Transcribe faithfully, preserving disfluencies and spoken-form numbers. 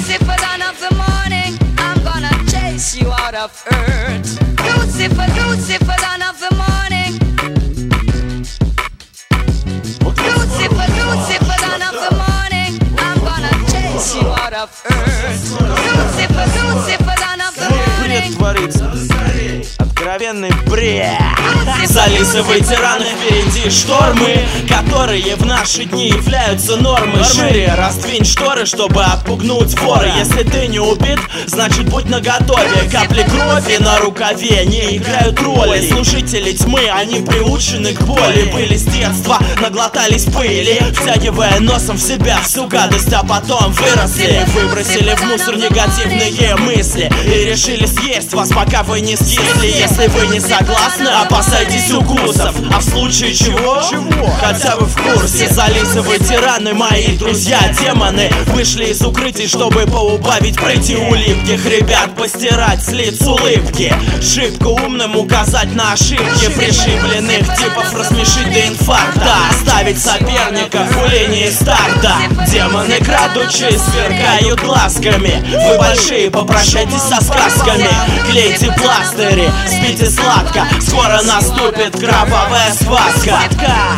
Lucifer, dawn of the morning, I'm gonna chase you out of earth. Lucifer, Lucifer, dawn of the morning. Lucifer, Lucifer, dawn of the morning, I'm gonna chase you out of earth. Lucifer, Lucifer, dawn of the morning. Бред творится, откровенный бред. За лисовой тираны впереди штормы, которые в наши дни являются нормой. Шире раздвинь шторы, чтобы отпугнуть вора. Если ты не убит, значит будь наготове. Капли крови на рукаве не играют роли. Служители тьмы, они приучены к боли. Были с детства, наглотались пыли, втягивая носом в себя всю гадость, а потом выросли. Выбросили в мусор негативные мысли и решили съесть вас, пока вы не съели. Если вы не согласны, опасайтесь укусов. А в случае чего, хотя бы в курсе. За лисовые тираны, мои друзья демоны, вышли из укрытий, чтобы поубавить прыти улыбких ребят, постирать с лиц улыбки. Шибко умным указать на ошибки пришибленных типов, рассмешить до инфаркта, оставить соперников у линии старта. Демоны, крадучись, сверкают глазками. Вы большие, попрощайтесь со сказками. Клейте пластыри, спите сладко, скоро наступит кровавая схватка.